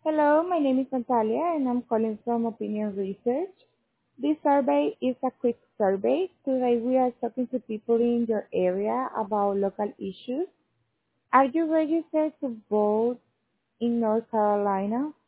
Hello, my name is Natalia and I'm calling from Opinion Research. This survey is a quick survey. Today we are talking to people in your area about local issues. Are you registered to vote in North Carolina?